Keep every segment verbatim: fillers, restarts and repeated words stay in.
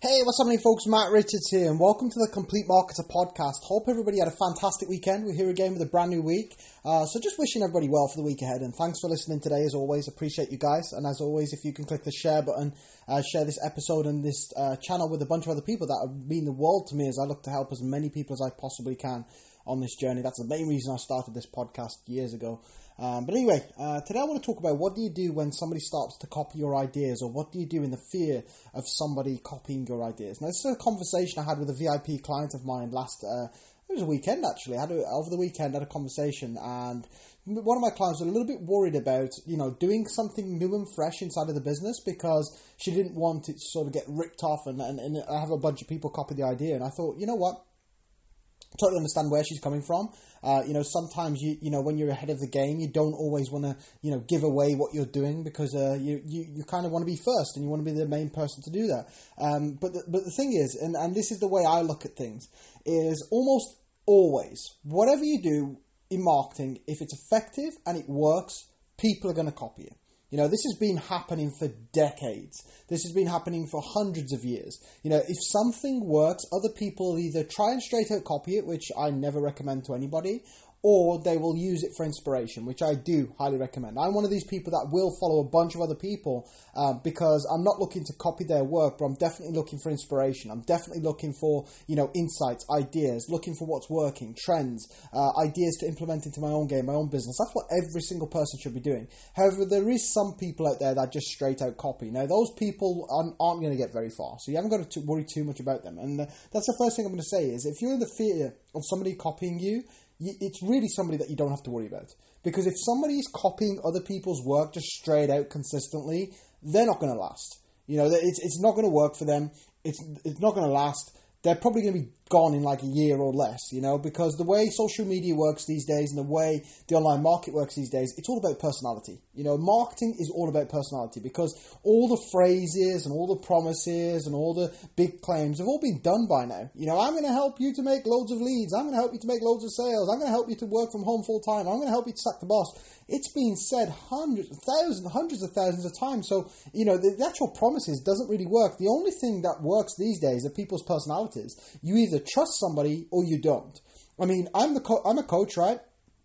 Hey, what's happening, folks? Matt Richards here, and welcome to the Complete Marketer podcast. Hope everybody had a fantastic weekend. We're here again with a brand new week. Uh, so just wishing everybody well for the week ahead, and thanks for listening today, as always. Appreciate you guys. And as always, if you can click the share button, uh, share this episode and this uh, channel with a bunch of other people that mean the world to me as I look to help as many people as I possibly can on this journey. That's the main reason I started this podcast years ago. Um, but anyway, uh, today I want to talk about what do you do when somebody starts to copy your ideas, or what do you do in the fear of somebody copying your ideas. Now, this is a conversation I had with a V I P client of mine last, uh, it was a weekend actually, I had a, over the weekend I had a conversation, and one of my clients was a little bit worried about, you know, doing something new and fresh inside of the business because she didn't want it to sort of get ripped off and, and, and have a bunch of people copy the idea. And I thought, you know what? Totally understand where she's coming from. Uh, you know, sometimes you you know when you're ahead of the game, you don't always want to you know give away what you're doing because uh, you you, you kind of want to be first and you want to be the main person to do that. Um, but the, but the thing is, and and this is the way I look at things, is almost always whatever you do in marketing, if it's effective and it works, people are going to copy it. You know, this has been happening for decades. This has been happening for hundreds of years. You know, if something works, other people either try and straight out copy it, which I never recommend to anybody, or they will use it for inspiration, which I do highly recommend. I'm one of these people that will follow a bunch of other people uh, because I'm not looking to copy their work, but I'm definitely looking for inspiration. I'm definitely looking for, you know, insights, ideas, looking for what's working, trends, uh, ideas to implement into my own game, my own business. That's what every single person should be doing. However, there is some people out there that just straight out copy. Now, those people aren't, aren't going to get very far, so you haven't got to worry too much about them. And uh, that's the first thing I'm going to say is if you're in the fear of somebody copying you, it's really somebody that you don't have to worry about. Because if somebody is copying other people's work just straight out consistently, they're not going to last. You know, it's it's not going to work for them. It's it's not going to last. They're probably going to be gone in like a year or less, you know, because the way social media works these days and the way the online market works these days, it's all about personality. You know, marketing is all about personality because all the phrases and all the promises and all the big claims have all been done by now. You know, I'm going to help you to make loads of leads. I'm going to help you to make loads of sales. I'm going to help you to work from home full time. I'm going to help you to sack the boss. It's been said hundreds, thousands, hundreds of thousands of times. So, you know, the, the actual promises doesn't really work. The only thing that works these days are people's personalities. You either trust somebody or you don't. I mean, I'm the co- I'm a coach, right?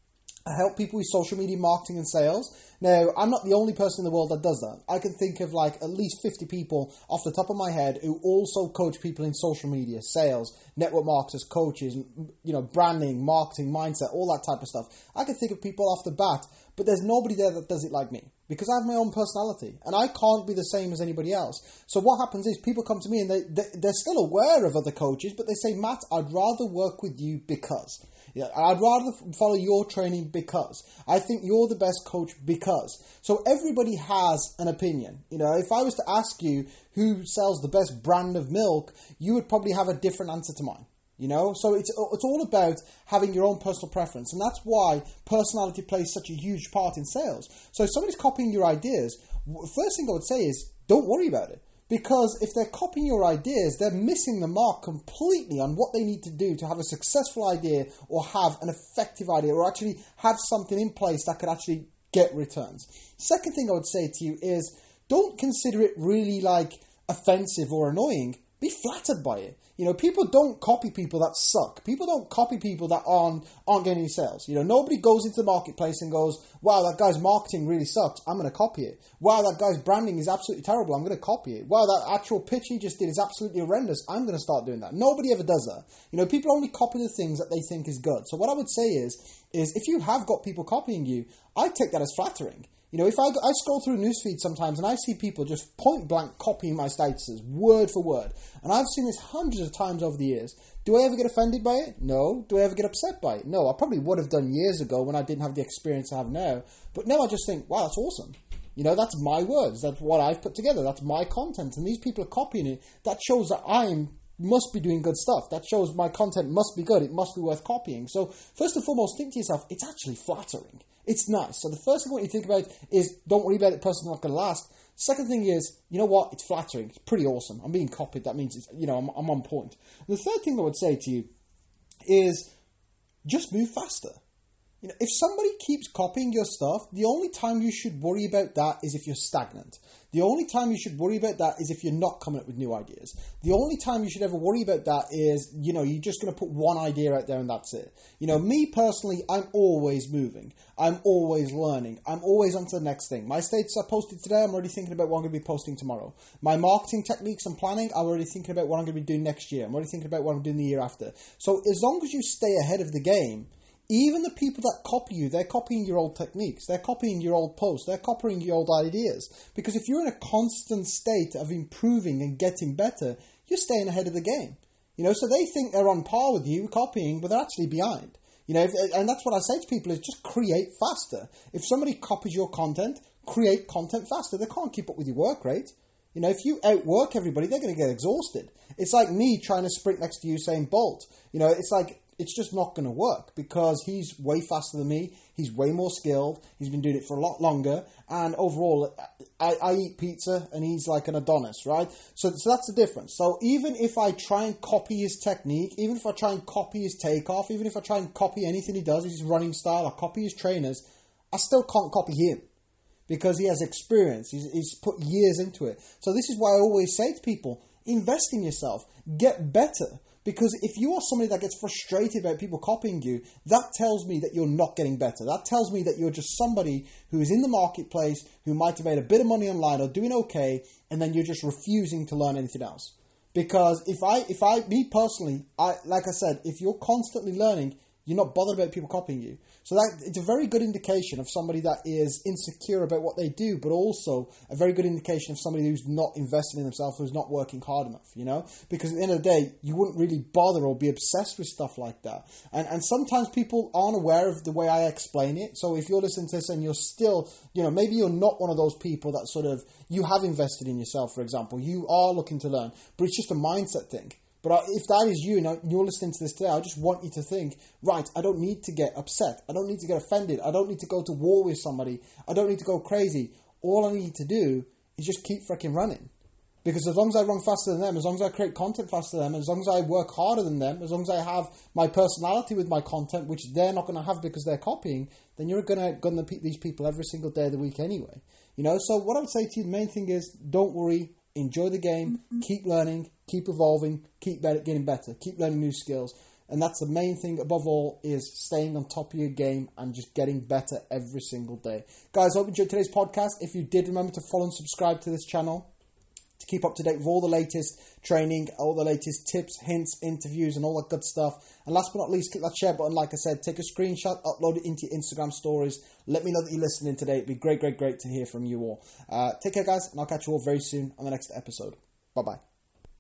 I help people with social media marketing and sales. Now, I'm not the only person in the world that does that. I can think of like at least fifty people off the top of my head who also coach people in social media, sales, network marketers, coaches, you know, branding, marketing, mindset, all that type of stuff. I can think of people off the bat, but there's nobody there that does it like me because I have my own personality and I can't be the same as anybody else. So what happens is people come to me and they, they, they're still aware of other coaches, but they say, Matt, I'd rather work with you because... Yeah, I'd rather follow your training because I think you're the best coach because. So everybody has an opinion. You know, if I was to ask you who sells the best brand of milk, you would probably have a different answer to mine. You know, so it's it's all about having your own personal preference, and that's why personality plays such a huge part in sales. So if somebody's copying your ideas, first thing I would say is don't worry about it. Because if they're copying your ideas, they're missing the mark completely on what they need to do to have a successful idea or have an effective idea or actually have something in place that could actually get returns. Second thing I would say to you is don't consider it really like offensive or annoying. Be flattered by it. You know, people don't copy people that suck. People don't copy people that aren't aren't getting any sales. You know, nobody goes into the marketplace and goes, wow, that guy's marketing really sucks. I'm going to copy it. Wow, that guy's branding is absolutely terrible. I'm going to copy it. Wow, that actual pitch he just did is absolutely horrendous. I'm going to start doing that. Nobody ever does that. You know, people only copy the things that they think is good. So what I would say is, is if you have got people copying you, I take that as flattering. You know, if I, I scroll through newsfeed sometimes and I see people just point blank copying my statuses word for word, and I've seen this hundreds of times over the years. Do I ever get offended by it? No. Do I ever get upset by it? No. I probably would have done years ago when I didn't have the experience I have now. But now I just think, wow, that's awesome. You know, that's my words. That's what I've put together. That's my content. And these people are copying it. That shows that I'm must be doing good stuff. That shows my content must be good. It must be worth copying. So first and foremost, think to yourself, it's actually flattering. It's nice. So the first thing I want you to think about is don't worry about it, the person's not going to last. Second thing is, you know what? It's flattering. It's pretty awesome. I'm being copied. That means, it's, you know, I'm, I'm on point. And the third thing I would say to you is just move faster. You know, if somebody keeps copying your stuff, the only time you should worry about that is if you're stagnant. The only time you should worry about that is if you're not coming up with new ideas. The only time you should ever worry about that is, you know, you're just going to put one idea out there and that's it. You know, me personally, I'm always moving. I'm always learning. I'm always on to the next thing. My status I posted today, I'm already thinking about what I'm going to be posting tomorrow. My marketing techniques and planning, I'm already thinking about what I'm going to be doing next year. I'm already thinking about what I'm doing the year after. So as long as you stay ahead of the game, even the people that copy you, they're copying your old techniques, they're copying your old posts, they're copying your old ideas. Because if you're in a constant state of improving and getting better, you're staying ahead of the game. You know, so they think they're on par with you, copying, but they're actually behind. You know, if, and that's what I say to people is just create faster. If somebody copies your content, create content faster. They can't keep up with your work rate. You know, if you outwork everybody, they're going to get exhausted. It's like me trying to sprint next to Usain Bolt. You know, it's like, it's just not going to work because he's way faster than me. He's way more skilled. He's been doing it for a lot longer. And overall, I, I eat pizza and he's like an Adonis, right? So, so that's the difference. So even if I try and copy his technique, even if I try and copy his takeoff, even if I try and copy anything he does, his running style, or copy his trainers, I still can't copy him because he has experience. He's, he's put years into it. So this is why I always say to people, invest in yourself, get better. Because if you are somebody that gets frustrated about people copying you, that tells me that you're not getting better. That tells me that you're just somebody who is in the marketplace, who might have made a bit of money online or doing okay, and then you're just refusing to learn anything else. Because if I, if I, me personally, I, like I said, if you're constantly learning, you're not bothered about people copying you. So that it's a very good indication of somebody that is insecure about what they do, but also a very good indication of somebody who's not invested in themselves, who's not working hard enough, you know? Because at the end of the day, you wouldn't really bother or be obsessed with stuff like that. And and sometimes people aren't aware of the way I explain it. So if you're listening to this and you're still, you know, maybe you're not one of those people that sort of, you have invested in yourself, for example. You are looking to learn, but it's just a mindset thing. But if that is you and you're listening to this today, I just want you to think, right, I don't need to get upset. I don't need to get offended. I don't need to go to war with somebody. I don't need to go crazy. All I need to do is just keep freaking running. Because as long as I run faster than them, as long as I create content faster than them, as long as I work harder than them, as long as I have my personality with my content, which they're not going to have because they're copying, then you're going to gonna beat these people every single day of the week anyway. You know, so what I would say to you, the main thing is, don't worry. Enjoy the game, mm-hmm. Keep learning, keep evolving, keep better, getting better, keep learning new skills. And that's the main thing above all is staying on top of your game and just getting better every single day. Guys, I hope you enjoyed today's podcast. If you did, remember to follow and subscribe to this channel to keep up to date with all the latest training, all the latest tips, hints, interviews, and all that good stuff. And last but not least, click that share button. Like I said, take a screenshot, upload it into your Instagram stories. Let me know that you're listening today. It'd be great, great, great to hear from you all. Uh, take care, guys, and I'll catch you all very soon on the next episode. Bye-bye.